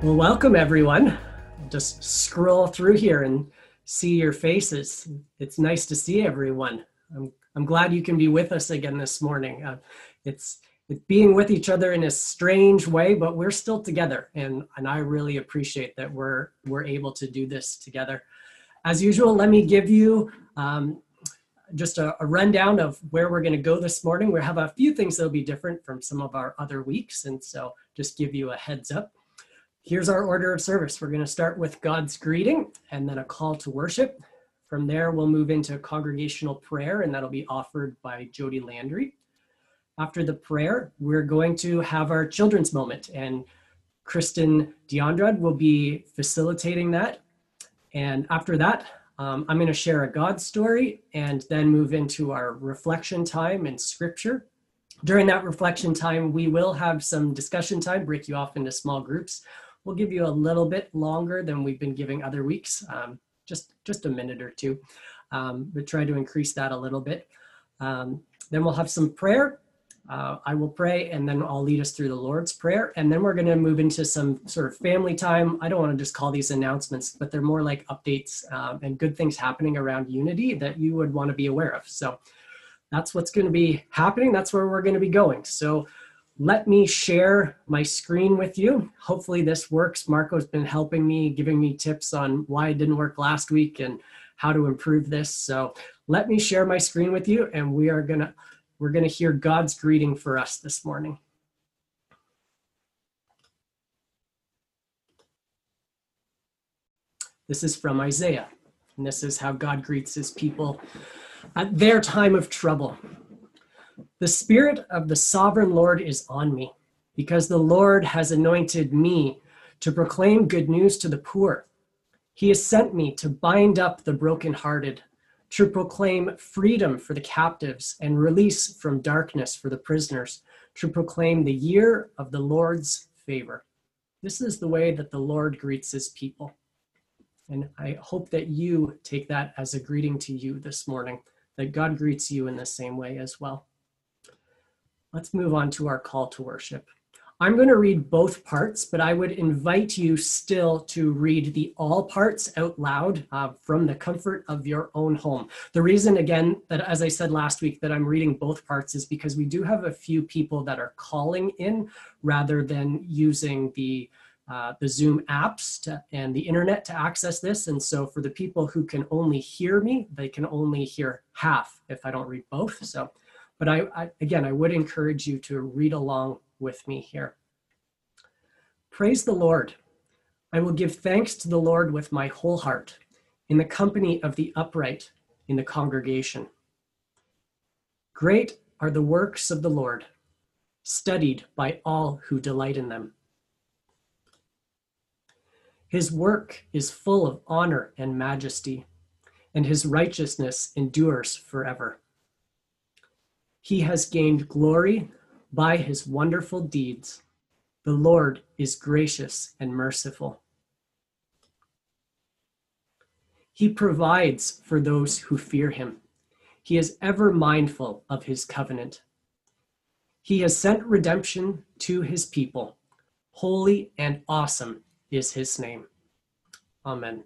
Well, welcome everyone. I'll just scroll through here and see your faces. It's nice to see everyone. I'm glad you can be with us again this morning. It's being with each other in a strange way, but we're still together, and I really appreciate that we're able to do this together. As usual, let me give you just a rundown of where we're going to go this morning. We have a few things that'll be different from some of our other weeks, and so just give you a heads up. Here's our order of service. We're going to start with God's greeting and then a call to worship. From there, we'll move into congregational prayer, and that'll be offered by Jody Landry. After the prayer, we're going to have our children's moment, and Kristen Deandrad will be facilitating that. And after that, I'm going to share a God story and then move into our reflection time in scripture. During that reflection time, we will have some discussion time, break you off into small groups. We'll give you a little bit longer than we've been giving other weeks, just a minute or two, but try to increase that a little bit. Then we'll have some prayer. I will pray, and then I'll lead us through the Lord's Prayer. And then we're going to move into some sort of family time. I don't want to just call these announcements, but they're more like updates and good things happening around Unity that you would want to be aware of. So that's what's going to be happening. That's where we're going to be going. So let me share my screen with you. Hopefully this works. Marco's been helping me, giving me tips on why it didn't work last week and how to improve this. So let me share my screen with you, and we're gonna hear God's greeting for us this morning. This is from Isaiah, and this is how God greets his people at their time of trouble. The Spirit of the Sovereign Lord is on me, because the Lord has anointed me to proclaim good news to the poor. He has sent me to bind up the brokenhearted, to proclaim freedom for the captives and release from darkness for the prisoners, to proclaim the year of the Lord's favor. This is the way that the Lord greets his people. And I hope that you take that as a greeting to you this morning, that God greets you in the same way as well. Let's move on to our call to worship. I'm going to read both parts, but I would invite you still to read the all parts out loud from the comfort of your own home. The reason, again, that as I said last week, that I'm reading both parts is because we do have a few people that are calling in rather than using the Zoom apps and the internet to access this. And so for the people who can only hear me, they can only hear half if I don't read both. But I would encourage you to read along with me here. Praise the Lord. I will give thanks to the Lord with my whole heart, in the company of the upright in the congregation. Great are the works of the Lord, studied by all who delight in them. His work is full of honor and majesty, and his righteousness endures forever. He has gained glory by his wonderful deeds. The Lord is gracious and merciful. He provides for those who fear him. He is ever mindful of his covenant. He has sent redemption to his people. Holy and awesome is his name. Amen.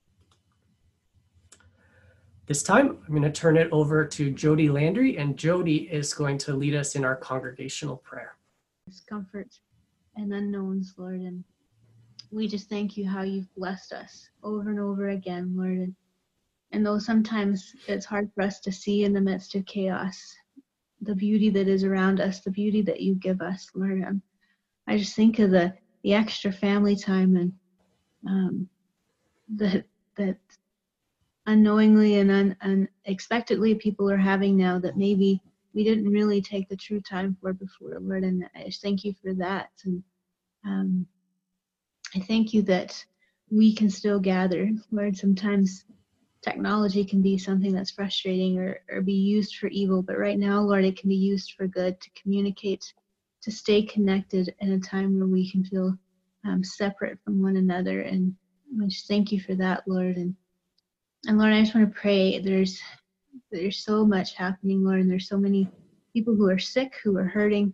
This time, I'm going to turn it over to Jody Landry, and Jody is going to lead us in our congregational prayer. Discomfort and unknowns, Lord, and we just thank you how you've blessed us over and over again, Lord. And though sometimes it's hard for us to see in the midst of chaos, the beauty that is around us, the beauty that you give us, Lord. I just think of the extra family time and that unknowingly and unexpectedly people are having now that maybe we didn't really take the true time for before, Lord. And I just thank you for that. And I thank you that we can still gather, Lord. Sometimes technology can be something that's frustrating or be used for evil, but right now, Lord, it can be used for good, to communicate, to stay connected in a time where we can feel separate from one another. And I just thank you for that, Lord. And Lord, I just want to pray. There's so much happening, Lord, and there's so many people who are sick, who are hurting.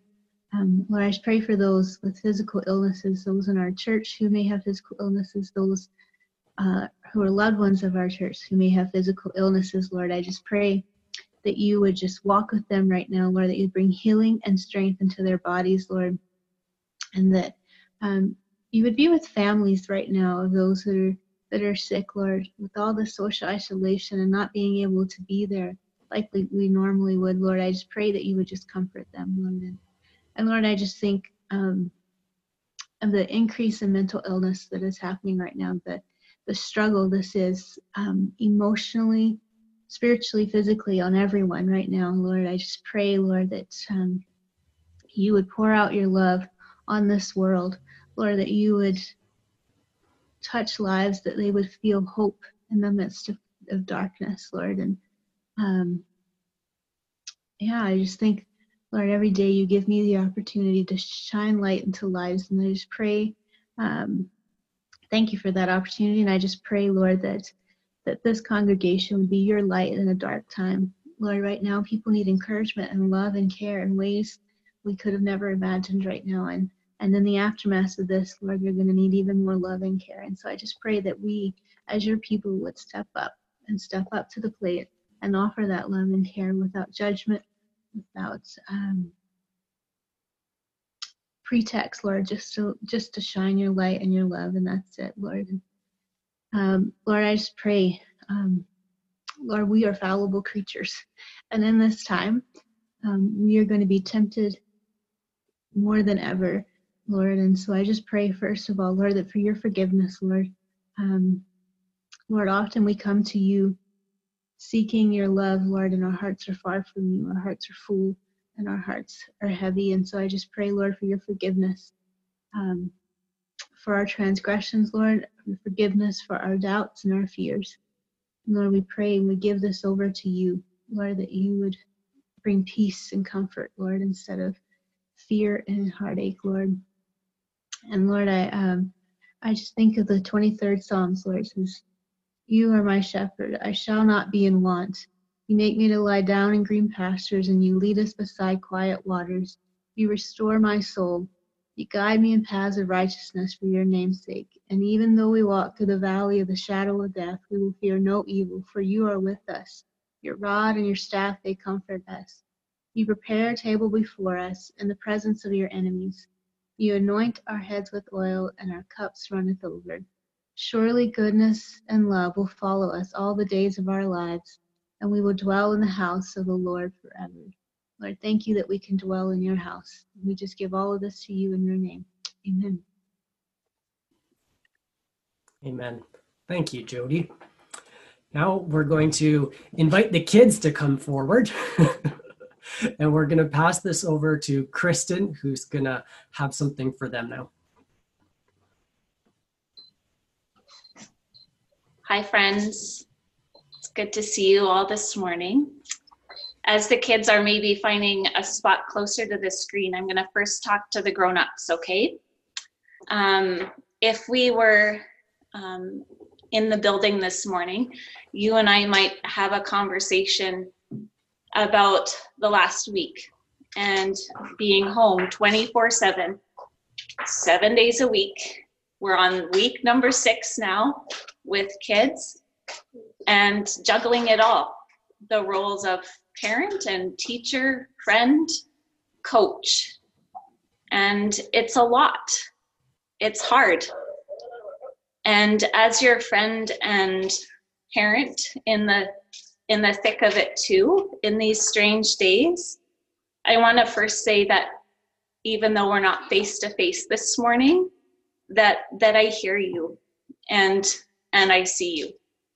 Lord, I just pray for those with physical illnesses, those in our church who may have physical illnesses, those who are loved ones of our church who may have physical illnesses. Lord, I just pray that you would just walk with them right now, Lord, that you'd bring healing and strength into their bodies, Lord, and that you would be with families right now of those that are sick, Lord, with all the social isolation and not being able to be there like we normally would. Lord, I just pray that you would just comfort them, Lord. And Lord, I just think of the increase in mental illness that is happening right now, the struggle this is emotionally, spiritually, physically on everyone right now. Lord, I just pray, Lord, that you would pour out your love on this world. Lord, that you would touch lives, that they would feel hope in the midst of darkness, Lord. And I just think, Lord, every day you give me the opportunity to shine light into lives. And I just pray, thank you for that opportunity. And I just pray, Lord, that this congregation would be your light in a dark time. Lord, right now people need encouragement and love and care in ways we could have never imagined right now. And in the aftermath of this, Lord, you're going to need even more love and care. And so I just pray that we, as your people, would step up to the plate and offer that love and care without judgment, without pretext, Lord, just to shine your light and your love, and that's it, Lord. Lord, I just pray, Lord, we are fallible creatures, and in this time, we are going to be tempted more than ever, Lord. And so I just pray, first of all, Lord, that for your forgiveness, Lord. Lord, often we come to you seeking your love, Lord, and our hearts are far from you. Our hearts are full and our hearts are heavy. And so I just pray, Lord, for your forgiveness, for our transgressions, Lord, for forgiveness for our doubts and our fears. And Lord, we pray and we give this over to you, Lord, that you would bring peace and comfort, Lord, instead of fear and heartache, Lord. And Lord, I just think of the 23rd Psalms, Lord. It says, you are my shepherd, I shall not be in want. You make me to lie down in green pastures, and you lead us beside quiet waters. You restore my soul. You guide me in paths of righteousness for your name's sake. And even though we walk through the valley of the shadow of death, we will fear no evil, for you are with us. Your rod and your staff, they comfort us. You prepare a table before us in the presence of your enemies. You anoint our heads with oil, and our cups runneth over. Surely goodness and love will follow us all the days of our lives, and we will dwell in the house of the Lord forever. Lord, thank you that we can dwell in your house. We just give all of this to you in your name. Amen. Amen. Thank you, Jody. Now we're going to invite the kids to come forward. And we're going to pass this over to Kristen, who's going to have something for them now. Hi, friends. It's good to see you all this morning. As the kids are maybe finding a spot closer to the screen, I'm going to first talk to the grown-ups, okay? If we were in the building this morning, you and I might have a conversation about the last week and being home 24/7, 7 days a week. We're on week number 6 now with kids and juggling it all, the roles of parent and teacher, friend, coach. And it's a lot. It's hard. And as your friend and parent in the thick of it too, in these strange days, I want to first say that even though we're not face to face this morning, that I hear you and I see you.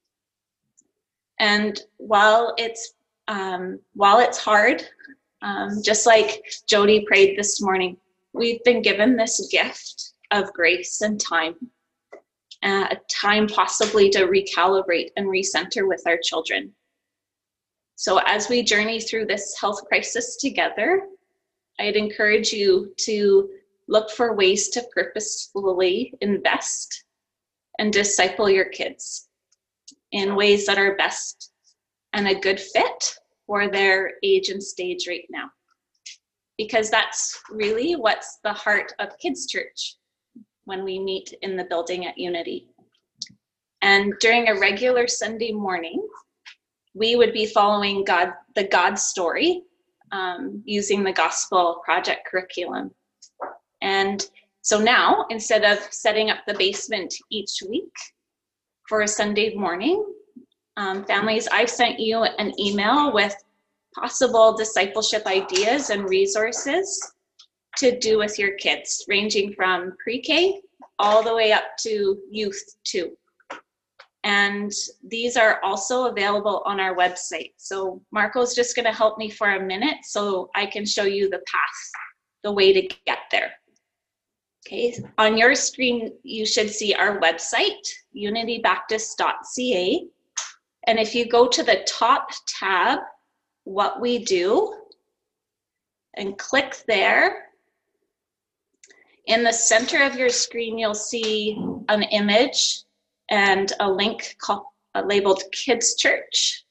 And while it's hard, just like Jody prayed this morning, we've been given this gift of grace and time, time possibly to recalibrate and recenter with our children. So as we journey through this health crisis together, I'd encourage you to look for ways to purposefully invest and disciple your kids in ways that are best and a good fit for their age and stage right now. because that's really what's the heart of Kids Church when we meet in the building at Unity. And during a regular Sunday morning, we would be following the God story using the Gospel Project curriculum. And so now, instead of setting up the basement each week for a Sunday morning, families, I've sent you an email with possible discipleship ideas and resources to do with your kids, ranging from pre-K all the way up to youth 2. And these are also available on our website. So Marco's just going to help me for a minute so I can show you the path, the way to get there. Okay, on your screen, you should see our website, unitybaptist.ca. And if you go to the top tab, What We Do, and click there, in the center of your screen, you'll see an image and a link labeled Kids Church.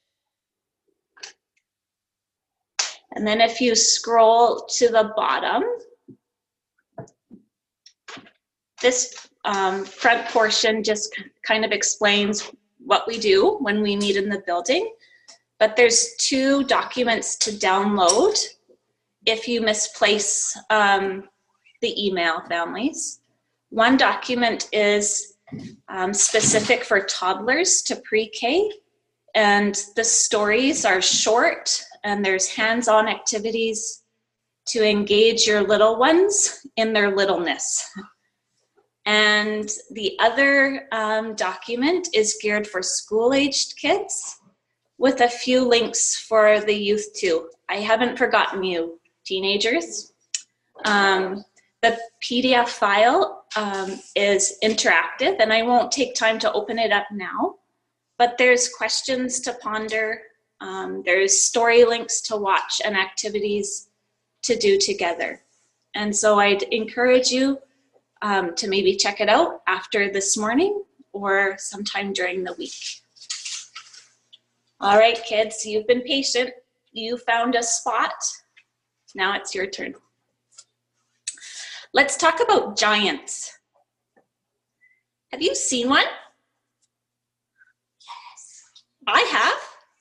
And then if you scroll to the bottom, this front portion just kind of explains what we do when we meet in the building. But there's 2 documents to download if you misplace the email, families. One document is specific for toddlers to pre-K, and the stories are short, and there's hands-on activities to engage your little ones in their littleness. And the other document is geared for school-aged kids with a few links for the youth too. I haven't forgotten you, teenagers. The PDF file is interactive, and I won't take time to open it up now, but there's questions to ponder, there's story links to watch, and activities to do together. And so I'd encourage you to maybe check it out after this morning or sometime during the week. All right, kids, you've been patient. You found a spot. Now it's your turn. Let's talk about giants. Have you seen one? Yes. I have.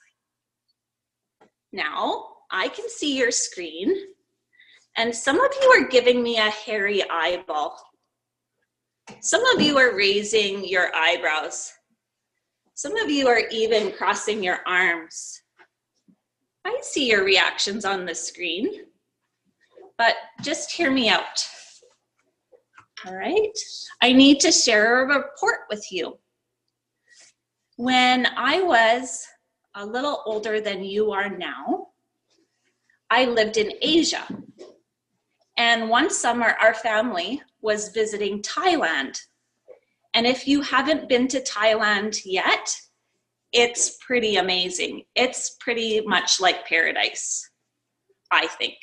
Now, I can see your screen, and some of you are giving me a hairy eyeball. Some of you are raising your eyebrows. Some of you are even crossing your arms. I see your reactions on the screen, but just hear me out. All right, I need to share a report with you. When I was a little older than you are now, I lived in Asia. And one summer, our family was visiting Thailand. And if you haven't been to Thailand yet, it's pretty amazing. It's pretty much like paradise, I think.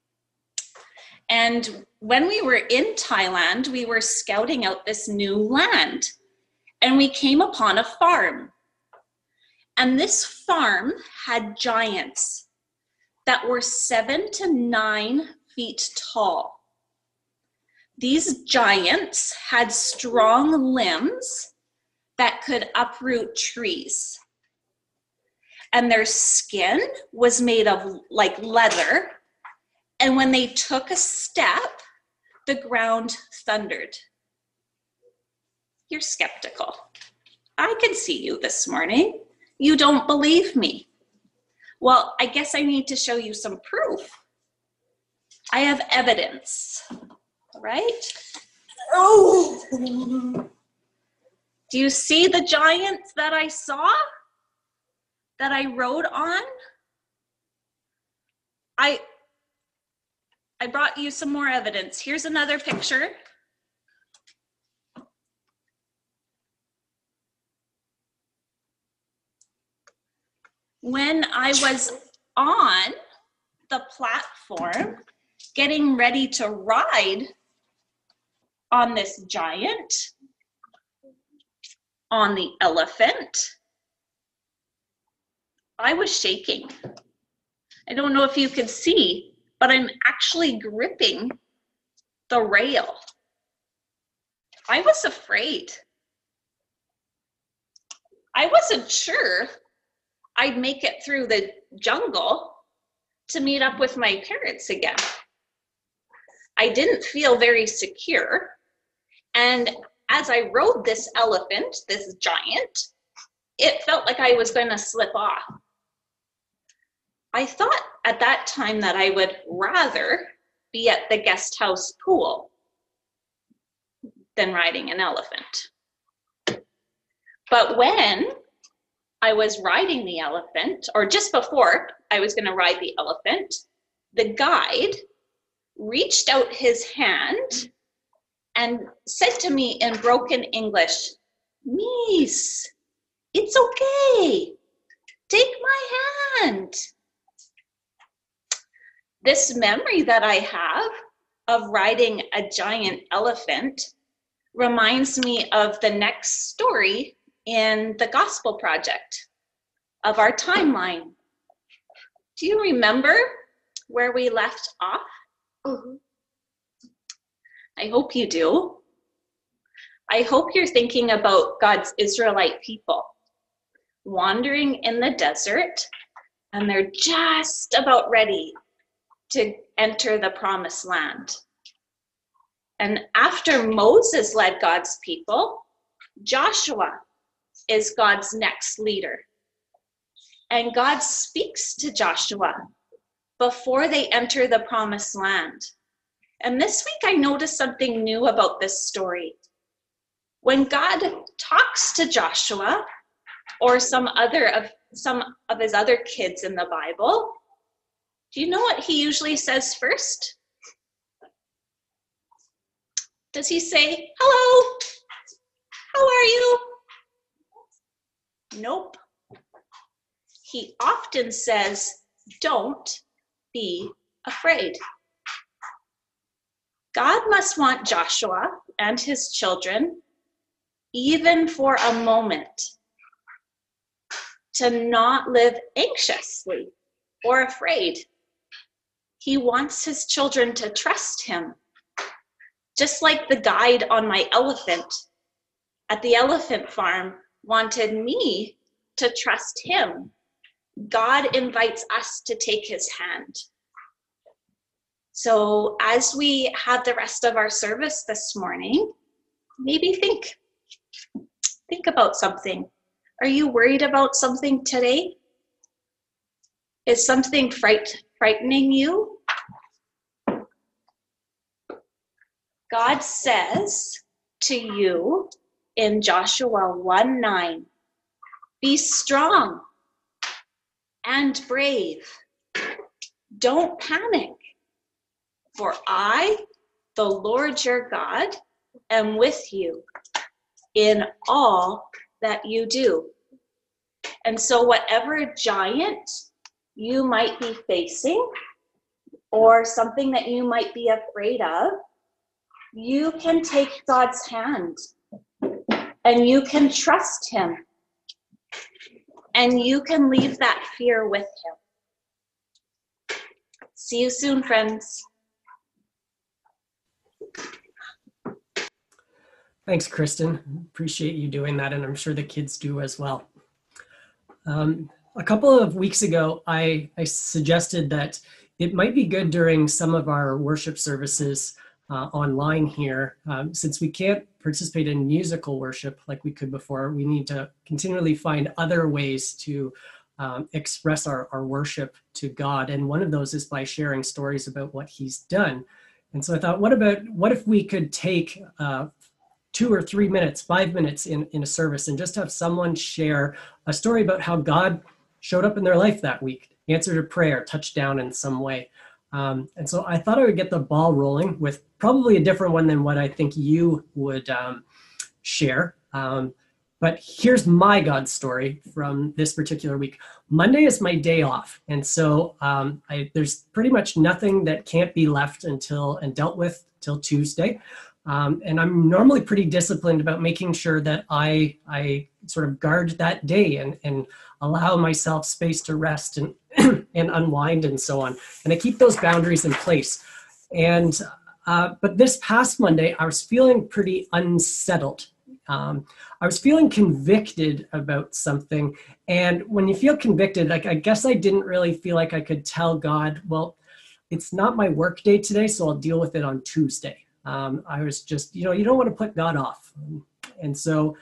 And when we were in Thailand, we were scouting out this new land, and we came upon a farm. And this farm had giants that were 7 to 9 feet tall. These giants had strong limbs that could uproot trees. And their skin was made of like leather. And when they took a step, the ground thundered. You're skeptical. I can see you this morning. You don't believe me. Well, I guess I need to show you some proof. I have evidence, right? Oh! Do you see the giants that I saw, that I rode on? I brought you some more evidence. Here's another picture. When I was on the platform, getting ready to ride on this giant, on the elephant, I was shaking. I don't know if you could see, but I'm actually gripping the rail. I was afraid. I wasn't sure I'd make it through the jungle to meet up with my parents again. I didn't feel very secure. And as I rode this elephant, this giant, it felt like I was going to slip off. I thought at that time that I would rather be at the guest house pool than riding an elephant. But when I was riding the elephant, or just before I was going to ride the elephant, the guide reached out his hand and said to me in broken English, "Niece, it's okay. Take my hand." This memory that I have of riding a giant elephant reminds me of the next story in the Gospel Project of our timeline. Do you remember where we left off? Mm-hmm. I hope you do. I hope you're thinking about God's Israelite people wandering in the desert, and they're just about ready to enter the promised land. And after Moses led God's people, Joshua is God's next leader. And God speaks to Joshua before they enter the promised land. And this week I noticed something new about this story. When God talks to Joshua or some of his other kids in the Bible, do you know what he usually says first? Does he say, "Hello, how are you?" Nope. He often says, "Don't be afraid." God must want Joshua and his children, even for a moment, to not live anxiously or afraid. He wants his children to trust him. Just like the guide on my elephant at the elephant farm wanted me to trust him, God invites us to take his hand. So as we have the rest of our service this morning, maybe think about something. Are you worried about something today? Is something frightening you? God says to you in Joshua 1:9, "Be strong and brave. Don't panic, for I, the Lord your God, am with you in all that you do." And so whatever giant you might be facing or something that you might be afraid of, you can take God's hand and you can trust him and you can leave that fear with him. See you soon, friends. Thanks, Kristen. Appreciate you doing that, and I'm sure the kids do as well. A couple of weeks ago, I suggested that it might be good during some of our worship services online here, since we can't participate in musical worship like we could before, we need to continually find other ways to express our worship to God. And one of those is by sharing stories about what he's done. And so I thought, what if we could take 2 or 3 minutes, 5 minutes in a service and just have someone share a story about how God showed up in their life that week, answered a prayer, touched down in some way. And so I thought I would get the ball rolling with probably a different one than what I think you would share. But here's my God story from this particular week. Monday is my day off. And so there's pretty much nothing that can't be left and dealt with till Tuesday. And I'm normally pretty disciplined about making sure that I sort of guard that day and allow myself space to rest and and unwind and so on. And I keep those boundaries in place. And but this past Monday, I was feeling pretty unsettled. I was feeling convicted about something. And when you feel convicted, like, I guess I didn't really feel like I could tell God, well, it's not my work day today, so I'll deal with it on Tuesday. I was just, you don't want to put God off. And so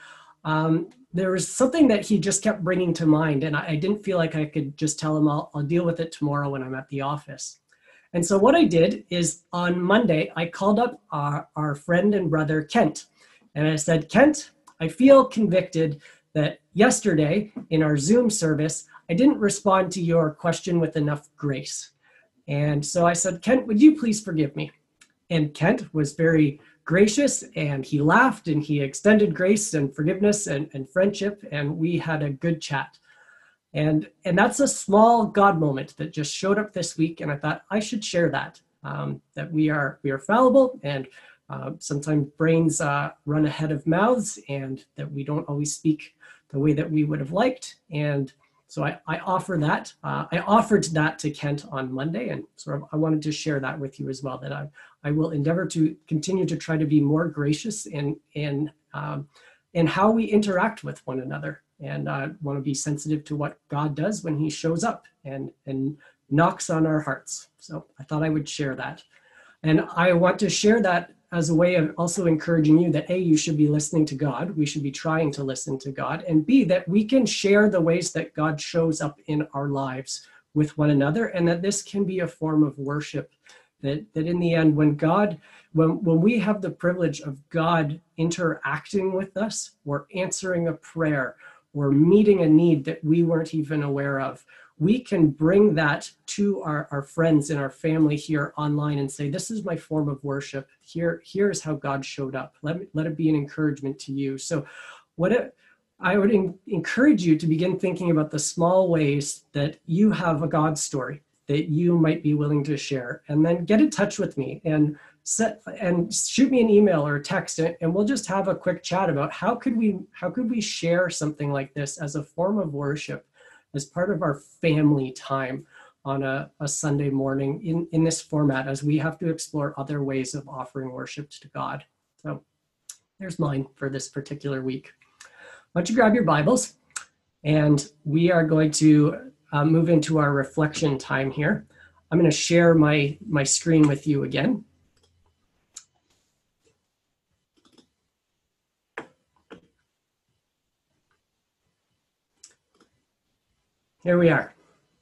there was something that he just kept bringing to mind. And I didn't feel like I could just tell him I'll deal with it tomorrow when I'm at the office. And so what I did is on Monday, I called up our friend and brother, Kent. And I said, Kent, I feel convicted that yesterday in our Zoom service, I didn't respond to your question with enough grace. And so I said, Kent, would you please forgive me? And Kent was very gracious, and he laughed, and he extended grace and forgiveness and friendship, and we had a good chat. And that's a small God moment that just showed up this week, and I thought I should share that, that we are fallible, and sometimes brains run ahead of mouths, and that we don't always speak the way that we would have liked. And so I offer that. I offered that to Kent on Monday, and sort of I wanted to share that with you as well, that I will endeavor to continue to try to be more gracious in how we interact with one another, and want to be sensitive to what God does when he shows up and knocks on our hearts. So I thought I would share that. And I want to share that as a way of also encouraging you that A, you should be listening to God. We should be trying to listen to God. And B, that we can share the ways that God shows up in our lives with one another, and that this can be a form of worship. That in the end, when we have the privilege of God interacting with us, or answering a prayer, or meeting a need that we weren't even aware of, we can bring that to our friends and our family here online and say, this is my form of worship. Here's how God showed up. Let it be an encouragement to you. So I would encourage you to begin thinking about the small ways that you have a God story that you might be willing to share, and then get in touch with me and shoot me an email or a text, and we'll just have a quick chat about how could we share something like this as a form of worship, as part of our family time on a Sunday morning in this format, as we have to explore other ways of offering worship to God. So there's mine for this particular week. Why don't you grab your Bibles, and we are going to move into our reflection time here. I'm going to share my screen with you again. Here we are.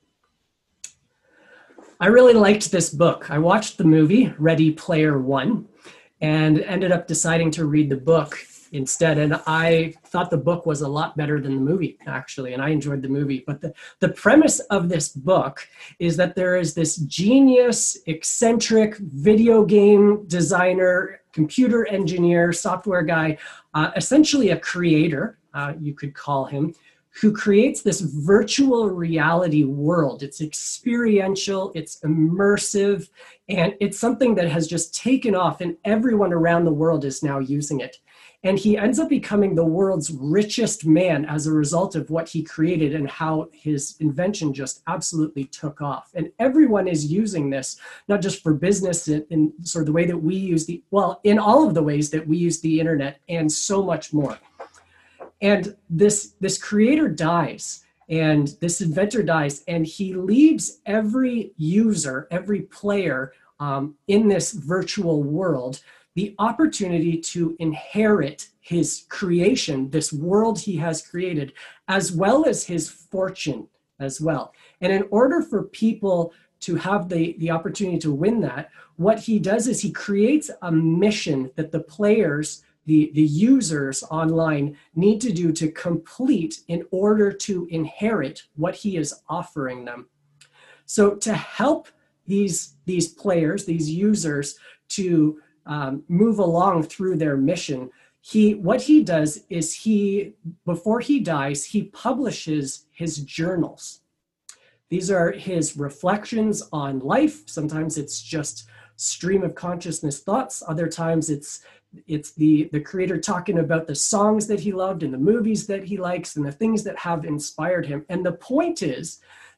I really liked this book. I watched the movie Ready Player One and ended up deciding to read the book instead. And I thought the book was a lot better than the movie, actually, and I enjoyed the movie. But the premise of this book is that there is this genius, eccentric video game designer, computer engineer, software guy, essentially a creator, you could call him, who creates this virtual reality world. It's experiential, it's immersive, and it's something that has just taken off, and everyone around the world is now using it. And he ends up becoming the world's richest man as a result of what he created and how his invention just absolutely took off. And everyone is using this, not just for business in sort of the way that we use in all of the ways that we use the internet, and so much more. And this creator dies, and this inventor dies, and he leaves every user, every player in this virtual world, the opportunity to inherit his creation, this world he has created, as well as his fortune as well. And in order for people to have the opportunity to win that, what he does is he creates a mission that the players, the users online, need to do to complete in order to inherit what he is offering them. So to help these players, these users, to move along through their mission, what he does is before he dies, he publishes his journals. These are his reflections on life. Sometimes it's just stream of consciousness thoughts. Other times it's the creator talking about the songs that he loved and the movies that he likes and the things that have inspired him. And the point is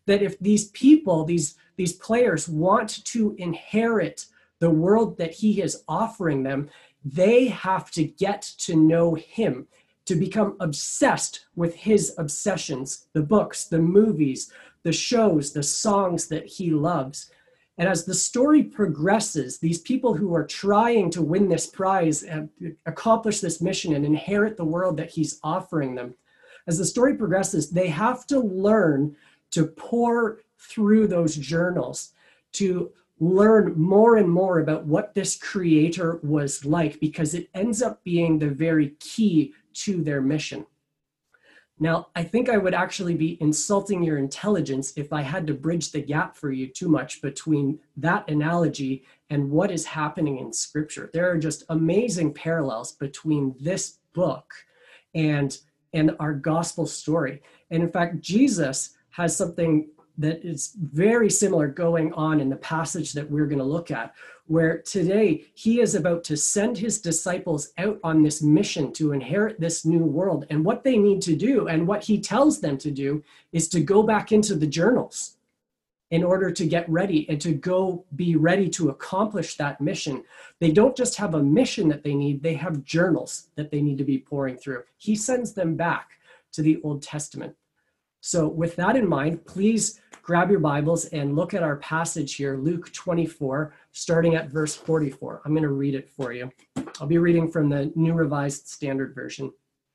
that if these people, these players want to inherit the world that he is offering them, they have to get to know him, to become obsessed with his obsessions, the books, the movies, the shows, the songs that he loves. And as the story progresses, these people who are trying to win this prize and accomplish this mission and inherit the world that he's offering them, as the story progresses, they have to learn to pore through those journals, to learn more and more about what this creator was like, because it ends up being the very key to their mission. Now, I think I would actually be insulting your intelligence if I had to bridge the gap for you too much between that analogy and what is happening in Scripture. There are just amazing parallels between this book and our gospel story. And in fact, Jesus has something that is very similar going on in the passage that we're going to look at, where today he is about to send his disciples out on this mission to inherit this new world. And what they need to do, and what he tells them to do, is to go back into the journals in order to get ready and to go be ready to accomplish that mission. They don't just have a mission that they need, they have journals that they need to be pouring through. He sends them back to the Old Testament. So with that in mind, please grab your Bibles and look at our passage here, Luke 24, starting at verse 44. I'm going to read it for you. I'll be reading from the New Revised Standard Version.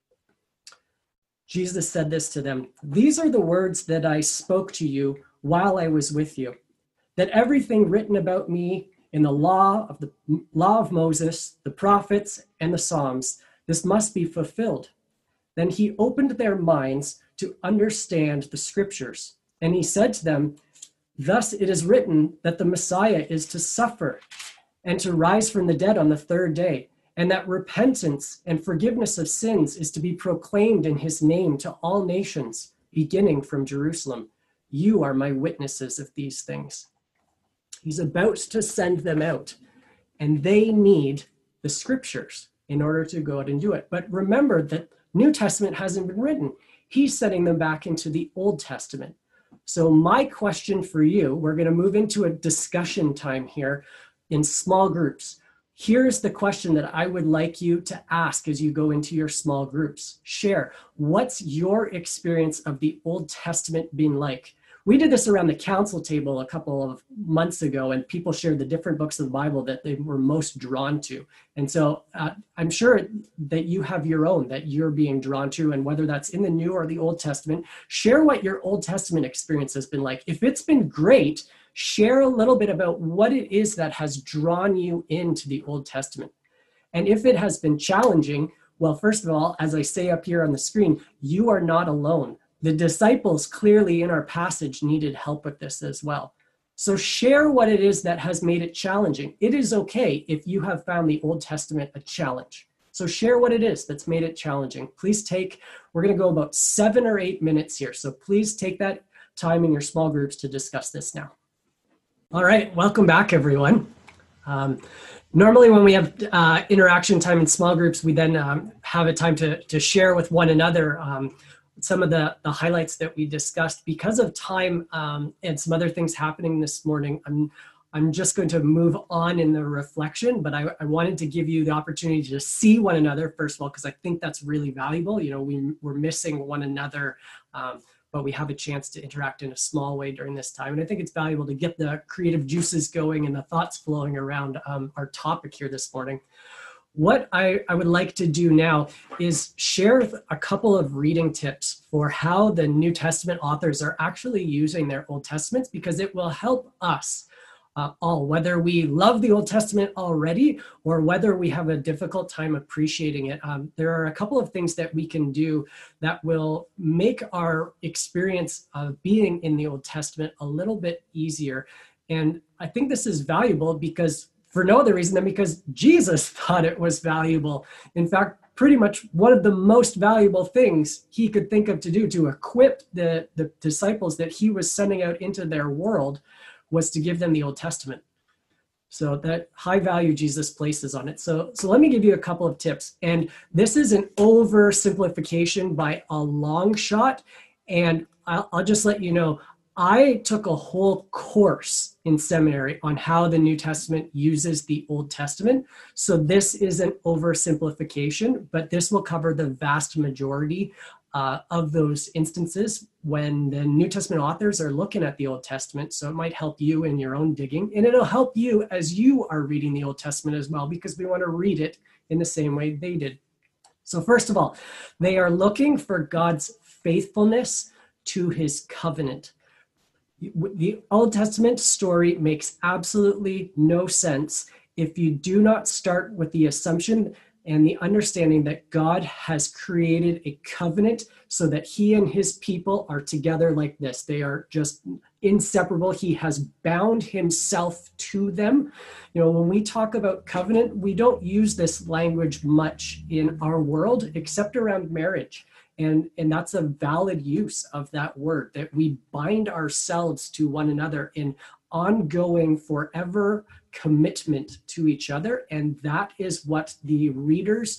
Jesus said this to them, "These are the words that I spoke to you while I was with you, that everything written about me in the law of Moses, the prophets, and the Psalms, this must be fulfilled." Then he opened their minds to understand the scriptures. And he said to them, "Thus it is written that the Messiah is to suffer and to rise from the dead on the third day, and that repentance and forgiveness of sins is to be proclaimed in his name to all nations, beginning from Jerusalem. You are my witnesses of these things." He's about to send them out, and they need the scriptures in order to go out and do it. But remember that New Testament hasn't been written. He's sending them back into the Old Testament. So my question for you, we're going to move into a discussion time here in small groups. Here's the question that I would like you to ask as you go into your small groups. Share, what's your experience of the Old Testament been like? We did this around the council table a couple of months ago, and people shared the different books of the Bible that they were most drawn to. And so I'm sure that you have your own that you're being drawn to, and whether that's in the New or the Old Testament, share what your Old Testament experience has been like. If it's been great, share a little bit about what it is that has drawn you into the Old Testament. And if it has been challenging, well, first of all, as I say up here on the screen, you are not alone. The disciples clearly in our passage needed help with this as well. So share what it is that has made it challenging. It is okay if you have found the Old Testament a challenge. So share what it is that's made it challenging. We're going to go about 7 or 8 minutes here. So please take that time in your small groups to discuss this now. All right, welcome back, everyone. Normally when we have interaction time in small groups, we then have a time to share with one another some of the highlights that we discussed. Because of time and some other things happening this morning, I'm just going to move on in the reflection, but I wanted to give you the opportunity to see one another, first of all, because I think that's really valuable. You know, we're missing one another, but we have a chance to interact in a small way during this time. And I think it's valuable to get the creative juices going and the thoughts flowing around our topic here this morning. What I would like to do now is share a couple of reading tips for how the New Testament authors are actually using their Old Testaments, because it will help us all, whether we love the Old Testament already or whether we have a difficult time appreciating it. There are a couple of things that we can do that will make our experience of being in the Old Testament a little bit easier. And I think this is valuable because for no other reason than because Jesus thought it was valuable. In fact, pretty much one of the most valuable things he could think of to do to equip the disciples that he was sending out into their world was to give them the Old Testament. So that high value Jesus places on it. So let me give you a couple of tips. And this is an oversimplification by a long shot. And I'll just let you know, I took a whole course in seminary on how the New Testament uses the Old Testament. So this is an oversimplification, but this will cover the vast majority of those instances when the New Testament authors are looking at the Old Testament. So it might help you in your own digging, and it'll help you as you are reading the Old Testament as well, because we want to read it in the same way they did. So first of all, they are looking for God's faithfulness to his covenant. The Old Testament story makes absolutely no sense if you do not start with the assumption and the understanding that God has created a covenant so that he and his people are together like this. They are just inseparable. He has bound himself to them. You know, when we talk about covenant, we don't use this language much in our world except around marriage. And that's a valid use of that word, that we bind ourselves to one another in ongoing, forever commitment to each other. And that is what the readers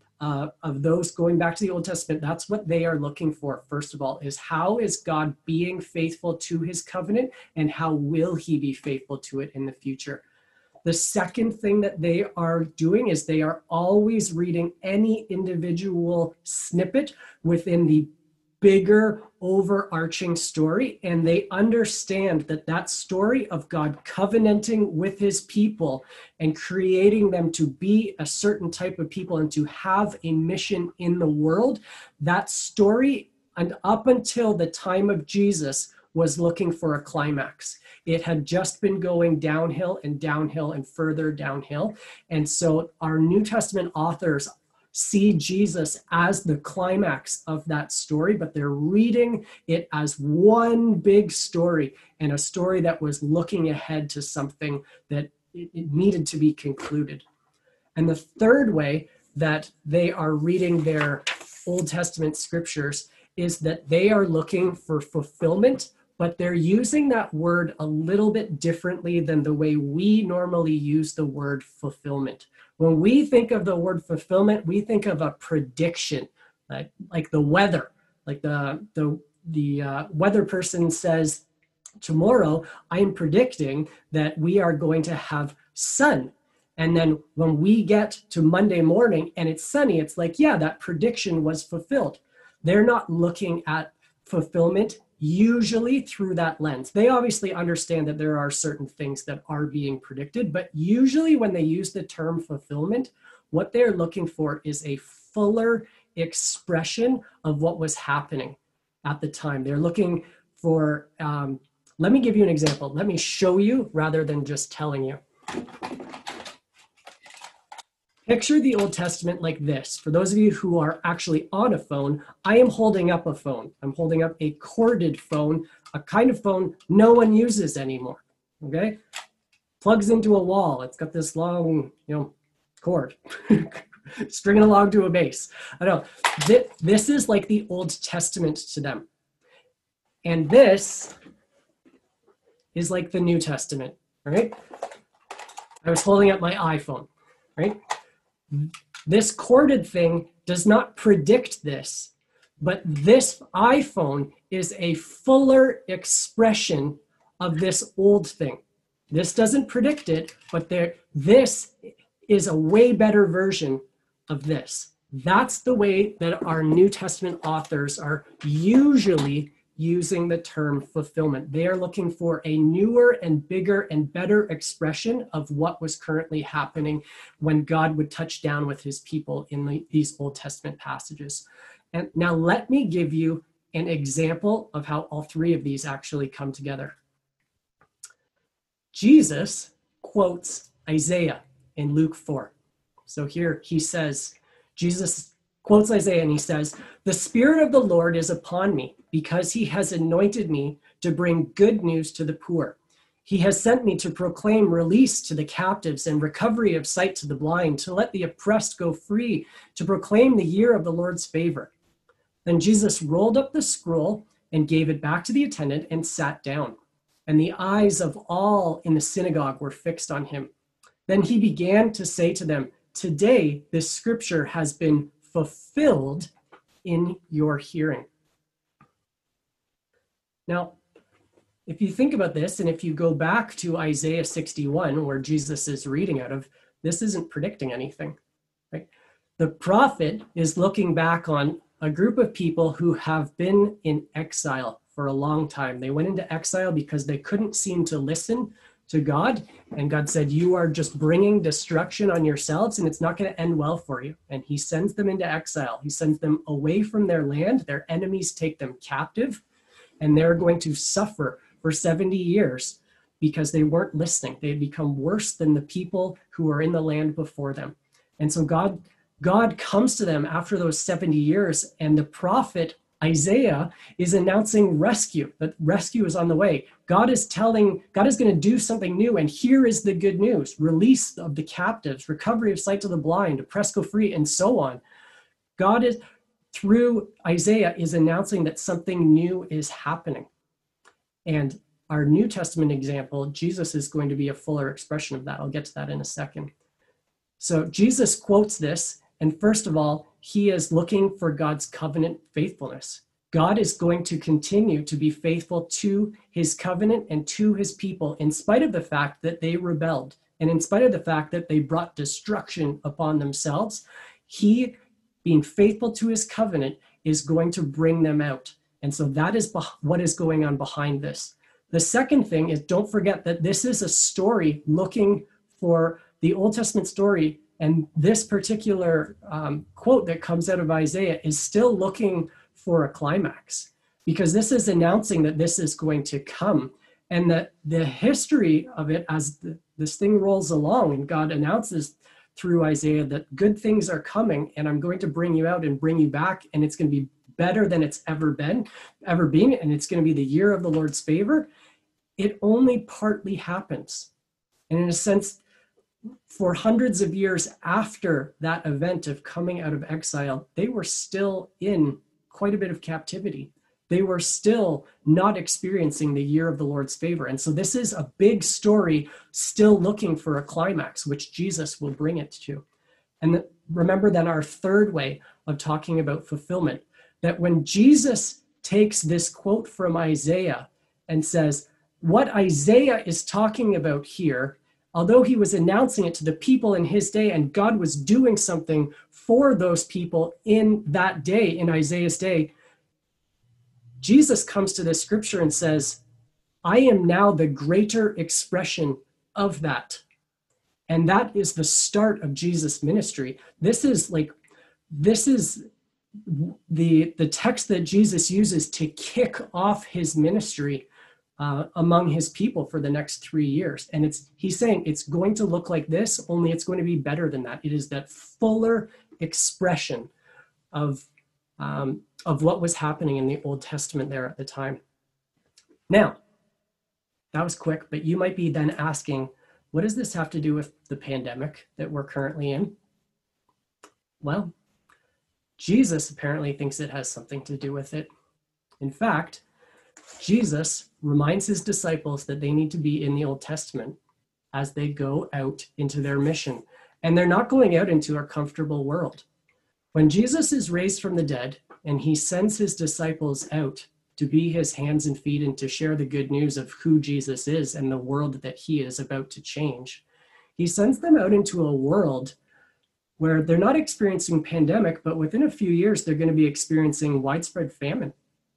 of those going back to the Old Testament, that's what they are looking for, first of all, is how is God being faithful to his covenant, and how will he be faithful to it in the future? The second thing that they are doing is they are always reading any individual snippet within the bigger overarching story, and they understand that that story of God covenanting with his people and creating them to be a certain type of people and to have a mission in the world, that story, and up until the time of Jesus, was looking for a climax. It had just been going downhill and downhill and further downhill. And so our New Testament authors see Jesus as the climax of that story, but they're reading it as one big story, and a story that was looking ahead to something that it needed to be concluded. And the third way that they are reading their Old Testament scriptures is that they are looking for fulfillment, but they're using that word a little bit differently than the way we normally use the word fulfillment. When we think of the word fulfillment, we think of a prediction, like the weather. Like the weather person says, tomorrow I am predicting that we are going to have sun. And then when we get to Monday morning and it's sunny, it's like, yeah, that prediction was fulfilled. They're not looking at fulfillment usually through that lens. They obviously understand that there are certain things that are being predicted, but usually when they use the term fulfillment, what they're looking for is a fuller expression of what was happening at the time. They're looking for, let me give you an example. Let me show you rather than just telling you. Picture the Old Testament like this. For those of you who are actually on a phone, I am holding up a phone. I'm holding up a corded phone, a kind of phone no one uses anymore, okay? Plugs into a wall. It's got this long, cord, stringing along to a base. I know, this is like the Old Testament to them. And this is like the New Testament, right? I was holding up my iPhone, right? This corded thing does not predict this, but this iPhone is a fuller expression of this old thing. This doesn't predict it, but this is a way better version of this. That's the way that our New Testament authors are usually using the term fulfillment. They are looking for a newer and bigger and better expression of what was currently happening when God would touch down with his people in these Old Testament passages. And now let me give you an example of how all three of these actually come together. Jesus quotes Isaiah in Luke 4. So here he says, Jesus quotes Isaiah and he says, "The Spirit of the Lord is upon me, because he has anointed me to bring good news to the poor. He has sent me to proclaim release to the captives and recovery of sight to the blind, to let the oppressed go free, to proclaim the year of the Lord's favor." Then Jesus rolled up the scroll and gave it back to the attendant and sat down. And the eyes of all in the synagogue were fixed on him. Then he began to say to them, "Today this scripture has been fulfilled in your hearing." Now, if you think about this, and if you go back to Isaiah 61, where Jesus is reading out of, this isn't predicting anything, right? The prophet is looking back on a group of people who have been in exile for a long time. They went into exile because they couldn't seem to listen to God. And God said, you are just bringing destruction on yourselves, and it's not going to end well for you. And he sends them into exile. He sends them away from their land. Their enemies take them captive, and they're going to suffer for 70 years because they weren't listening. They had become worse than the people who were in the land before them. And so God comes to them after those 70 years, and the prophet Isaiah is announcing rescue, that rescue is on the way. God is going to do something new, and here is the good news: release of the captives, recovery of sight to the blind, oppressed go free, and so on. God is, through Isaiah, is announcing that something new is happening. And our New Testament example, Jesus is going to be a fuller expression of that. I'll get to that in a second. So Jesus quotes this, and first of all, he is looking for God's covenant faithfulness. God is going to continue to be faithful to his covenant and to his people, in spite of the fact that they rebelled, and in spite of the fact that they brought destruction upon themselves. He, being faithful to his covenant, is going to bring them out. And so that is what is going on behind this. The second thing is, don't forget that this is a story looking for the Old Testament story. And this particular quote that comes out of Isaiah is still looking for a climax, because this is announcing that this is going to come. And that the history of it, as this thing rolls along, and God announces through Isaiah that good things are coming, and I'm going to bring you out and bring you back, and it's going to be better than it's ever been, and it's going to be the year of the Lord's favor. It only partly happens. And in a sense, for hundreds of years after that event of coming out of exile, they were still in quite a bit of captivity. They were still not experiencing the year of the Lord's favor. And so this is a big story still looking for a climax, which Jesus will bring it to. And remember then our third way of talking about fulfillment, that when Jesus takes this quote from Isaiah and says, what Isaiah is talking about here, although he was announcing it to the people in his day, and God was doing something for those people in that day, in Isaiah's day, Jesus comes to this scripture and says, I am now the greater expression of that. And that is the start of Jesus' ministry. This is the text that Jesus uses to kick off his ministry among his people for the next 3 years. And he's saying it's going to look like this, only it's going to be better than that. It is that fuller expression of what was happening in the Old Testament there at the time. Now, that was quick, but you might be then asking, what does this have to do with the pandemic that we're currently in? Well, Jesus apparently thinks it has something to do with it. In fact, Jesus reminds his disciples that they need to be in the Old Testament as they go out into their mission. And they're not going out into our comfortable world. When Jesus is raised from the dead and he sends his disciples out to be his hands and feet and to share the good news of who Jesus is and the world that he is about to change, he sends them out into a world where they're not experiencing pandemic, but within a few years, they're going to be experiencing widespread famine.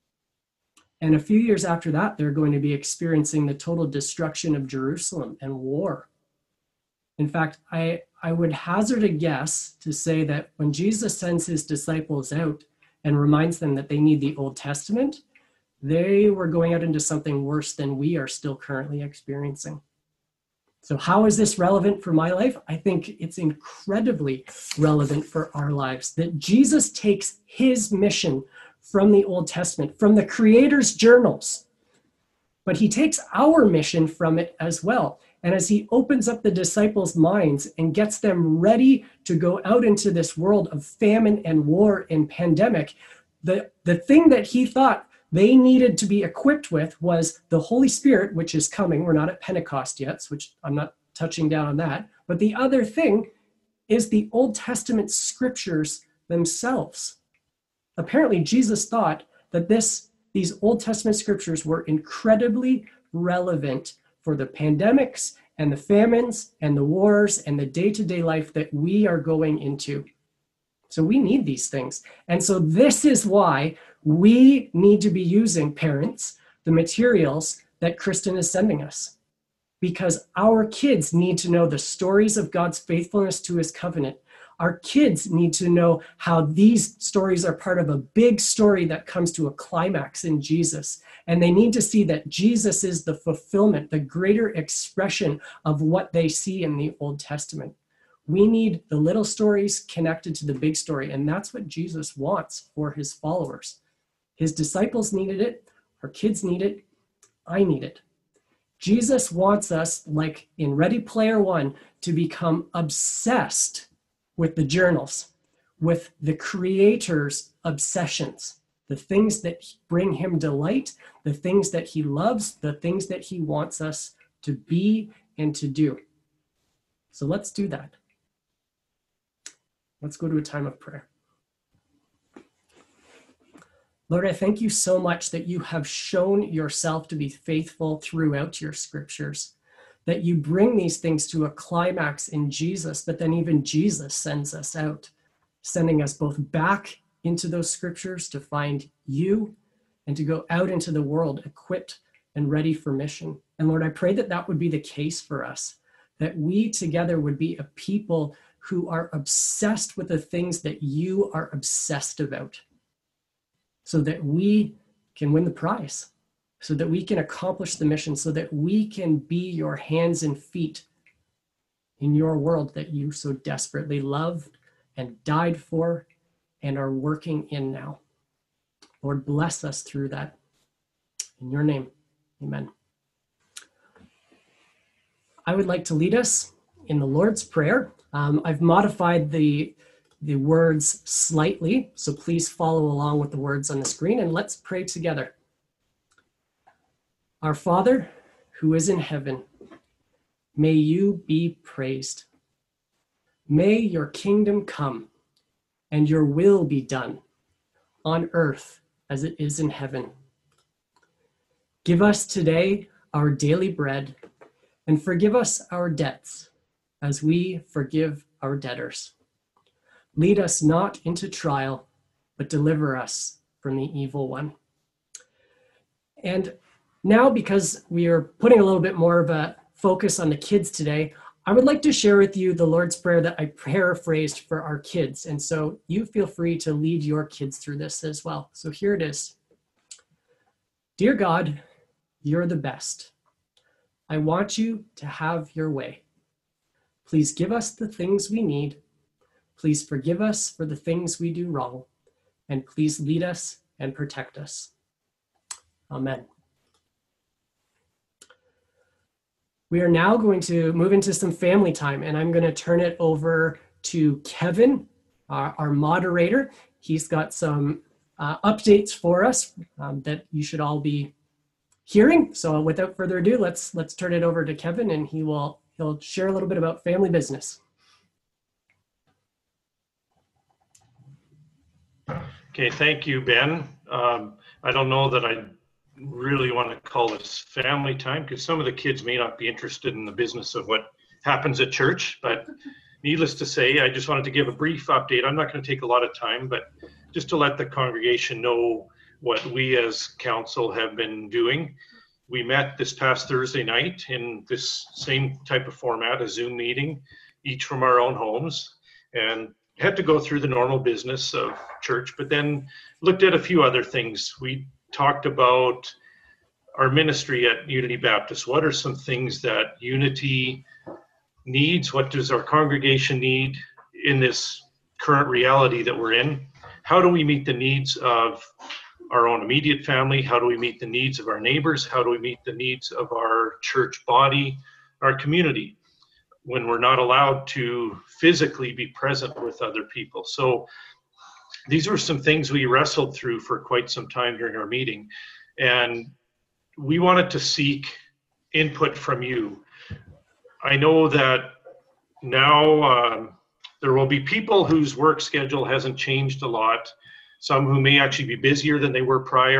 And a few years after that, they're going to be experiencing the total destruction of Jerusalem and war. In fact, I would hazard a guess to say that when Jesus sends his disciples out and reminds them that they need the Old Testament, they were going out into something worse than we are still currently experiencing. So how is this relevant for my life? I think it's incredibly relevant for our lives, that Jesus takes his mission from the Old Testament, from the Creator's journals, but he takes our mission from it as well. And as he opens up the disciples' minds and gets them ready to go out into this world of famine and war and pandemic, the thing that he thought they needed to be equipped with was the Holy Spirit, which is coming. We're not at Pentecost yet, which I'm not touching down on that. But the other thing is the Old Testament scriptures themselves. Apparently, Jesus thought that these Old Testament scriptures were incredibly relevant for the pandemics and the famines and the wars and the day-to-day life that we are going into. So we need these things. And so this is why we need to be using, parents, the materials that Kristen is sending us. Because our kids need to know the stories of God's faithfulness to his covenant. Our kids need to know how these stories are part of a big story that comes to a climax in Jesus. And they need to see that Jesus is the fulfillment, the greater expression of what they see in the Old Testament. We need the little stories connected to the big story. And that's what Jesus wants for his followers. His disciples needed it. Our kids need it. I need it. Jesus wants us, like in Ready Player One, to become obsessed with the journals, with the creator's obsessions, the things that bring him delight, the things that he loves, the things that he wants us to be and to do. So let's do that. Let's go to a time of prayer. Lord, I thank you so much that you have shown yourself to be faithful throughout your scriptures, that you bring these things to a climax in Jesus, but then even Jesus sends us out, sending us both back into those scriptures to find you and to go out into the world equipped and ready for mission. And Lord, I pray that that would be the case for us, that we together would be a people who are obsessed with the things that you are obsessed about, so that we can win the prize, so that we can accomplish the mission, so that we can be your hands and feet in your world that you so desperately loved and died for and are working in now. Lord, bless us through that. In your name, amen. I would like to lead us in the Lord's Prayer. I've modified the words slightly, so please follow along with the words on the screen, and let's pray together. Our Father, who is in heaven, may you be praised. May your kingdom come and your will be done on earth as it is in heaven. Give us today our daily bread, and forgive us our debts as we forgive our debtors. Lead us not into trial, but deliver us from the evil one. And now, because we are putting a little bit more of a focus on the kids today, I would like to share with you the Lord's Prayer that I paraphrased for our kids. And so you feel free to lead your kids through this as well. So here it is. Dear God, you're the best. I want you to have your way. Please give us the things we need. Please forgive us for the things we do wrong. And please lead us and protect us. Amen. We are now going to move into some family time, and I'm going to turn it over to Kevin, our moderator. He's got some updates for us that you should all be hearing. So without further ado, let's turn it over to Kevin, and he'll share a little bit about family business. Okay, thank you, Ben. I don't know that I really want to call this family time because some of the kids may not be interested in the business of what happens at church, but needless to say, I just wanted to give a brief update. I'm not going to take a lot of time, but just to let the congregation know what we as council have been doing. We met this past Thursday night in this same type of format, a Zoom meeting, each from our own homes, and had to go through the normal business of church, but then looked at a few other things. We talked about our ministry at Unity Baptist. What are some things that Unity needs? What does our congregation need in this current reality that we're in? How do we meet the needs of our own immediate family? How do we meet the needs of our neighbors? How do we meet the needs of our church body, our community, when we're not allowed to physically be present with other people? So these were some things we wrestled through for quite some time during our meeting, and we wanted to seek input from you. I know that now there will be people whose work schedule hasn't changed a lot, some who may actually be busier than they were prior,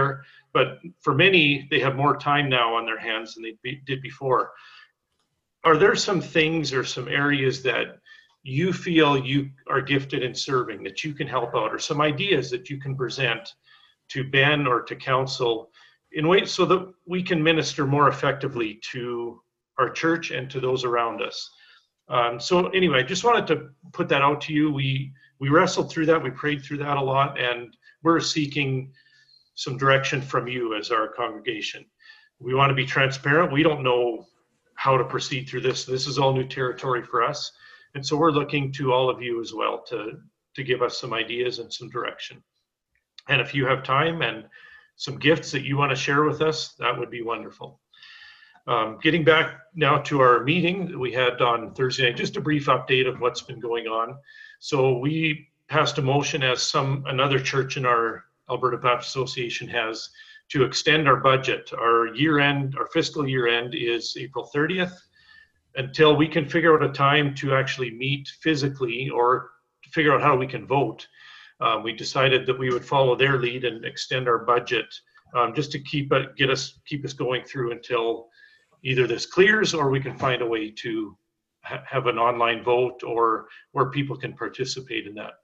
but for many, they have more time now on their hands than they did before. Are there some things or some areas that you feel you are gifted in serving that you can help out, or some ideas that you can present to Ben or to council in ways so that we can minister more effectively to our church and to those around us? So anyway, I just wanted to put that out to you. We wrestled through that. We prayed through that a lot, and we're seeking some direction from you as our congregation. We want to be transparent. We don't know how to proceed through this. This is all new territory for us. And so we're looking to all of you as well to give us some ideas and some direction. And if you have time and some gifts that you want to share with us, that would be wonderful. Getting back now to our meeting that we had on Thursday night, just a brief update of what's been going on. So we passed a motion, as another church in our Alberta Baptist Association has, to extend our budget. Our fiscal year end is April 30th. Until we can figure out a time to actually meet physically or figure out how we can vote, we decided that we would follow their lead and extend our budget just to keep us going through until either this clears or we can find a way to have an online vote or where people can participate in that.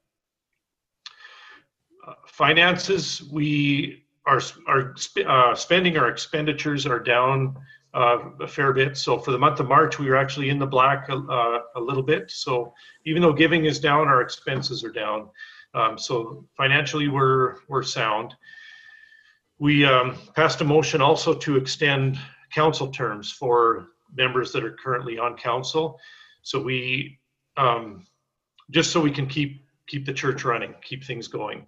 Finances, we are spending, our expenditures are down a fair bit. So for the month of March, we were actually in the black a little bit. So even though giving is down, our expenses are down. So financially, we're sound. We passed a motion also to extend council terms for members that are currently on council. So we just so we can keep the church running, keep things going.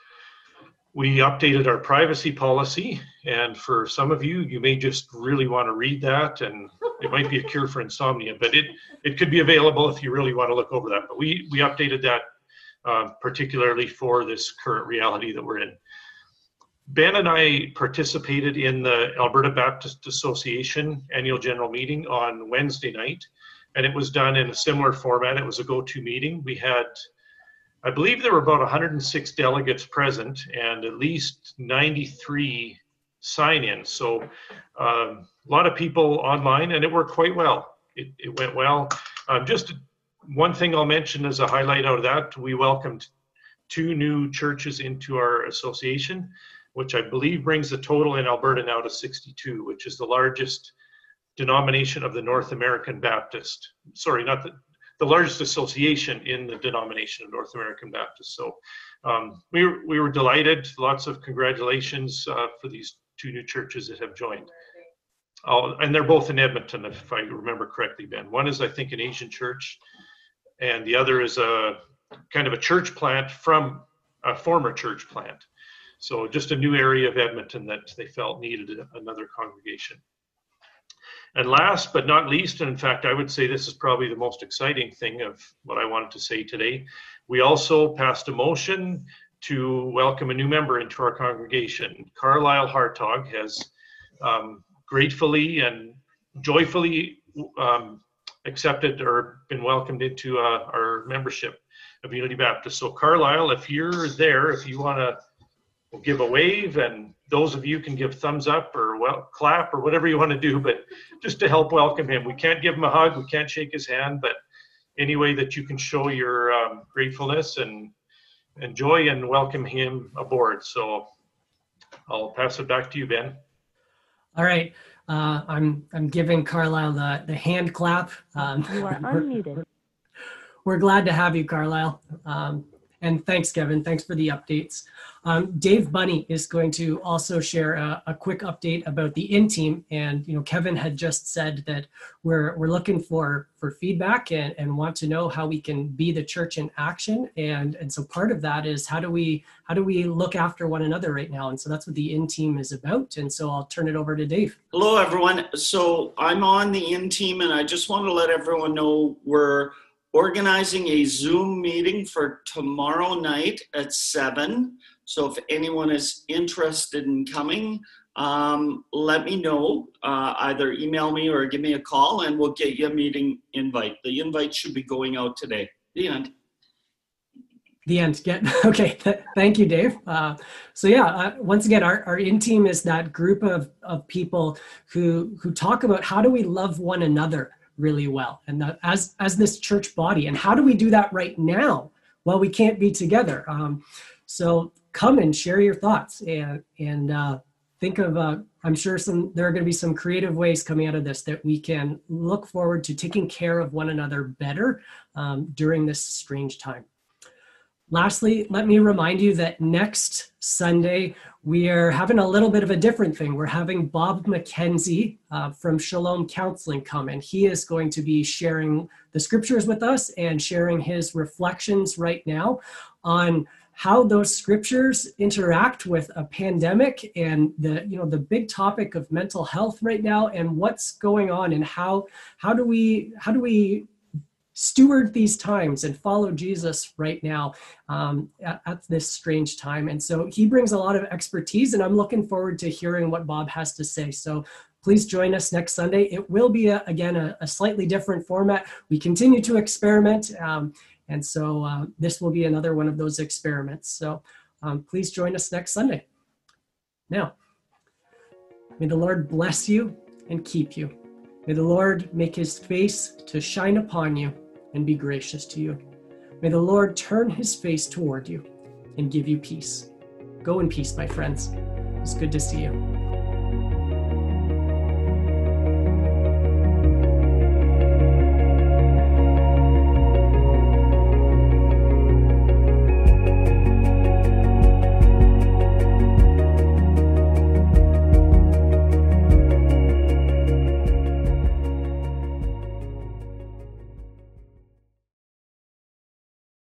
We updated our privacy policy, and for some of you, you may just really want to read that, and it might be a cure for insomnia, but it could be available if you really want to look over that. But we updated that particularly for this current reality that we're in. Ben and I participated in the Alberta Baptist Association annual general meeting on Wednesday night, and it was done in a similar format. It was a go-to meeting. We had, I believe there were about 106 delegates present and at least 93 sign-ins. So a lot of people online, and it worked quite well. It went well. Just one thing I'll mention as a highlight out of that, we welcomed 2 new churches into our association, which I believe brings the total in Alberta now to 62, which is the largest denomination of the North American Baptist. Sorry, not the largest association in the denomination of North American Baptist. So we were delighted. Lots of congratulations for these 2 new churches that have joined. And they're both in Edmonton, if I remember correctly, Ben. One is, I think, an Asian church, and the other is a kind of a church plant from a former church plant. So just a new area of Edmonton that they felt needed another congregation. And last but not least, and in fact, I would say this is probably the most exciting thing of what I wanted to say today, we also passed a motion to welcome a new member into our congregation. Carlisle Hartog has gratefully and joyfully accepted or been welcomed into our membership of Unity Baptist. So Carlisle, if you're there, if you want to give a wave, and those of you can give thumbs up or clap or whatever you want to do, but just to help welcome him. We can't give him a hug, we can't shake his hand, but any way that you can show your gratefulness and joy and welcome him aboard. So I'll pass it back to you, Ben. All right. I'm giving Carlisle the hand clap. You are unmuted. We're glad to have you, Carlisle. And thanks, Kevin. Thanks for the updates. Dave Bunny is going to also share a quick update about the in-team. And Kevin had just said that we're looking for feedback and want to know how we can be the church in action. And so part of that is how do we look after one another right now? And so that's what the in-team is about. And so I'll turn it over to Dave. Hello, everyone. So I'm on the in-team, and I just want to let everyone know we're organizing a Zoom meeting for tomorrow night at 7. So if anyone is interested in coming, let me know. Either email me or give me a call, and we'll get you a meeting invite. The invite should be going out today. The end. The end. Okay. Thank you, Dave. Once again, our in team is that group of people who talk about how do we love one another really well, and as this church body, and how do we do that right now while we can't be together. So come and share your thoughts and think of. I'm sure there are going to be some creative ways coming out of this that we can look forward to taking care of one another better during this strange time. Lastly, let me remind you that next Sunday, we are having a little bit of a different thing. We're having Bob McKenzie from Shalom Counseling come, and he is going to be sharing the scriptures with us and sharing his reflections right now on how those scriptures interact with a pandemic and the big topic of mental health right now, and what's going on, and how do we steward these times and follow Jesus right now at this strange time. And so he brings a lot of expertise, and I'm looking forward to hearing what Bob has to say. So please join us next Sunday. It will be, again, a slightly different format. We continue to experiment, and so this will be another one of those experiments. So please join us next Sunday. Now, may the Lord bless you and keep you. May the Lord make his face to shine upon you and be gracious to you. May the Lord turn his face toward you and give you peace. Go in peace, my friends. It's good to see you.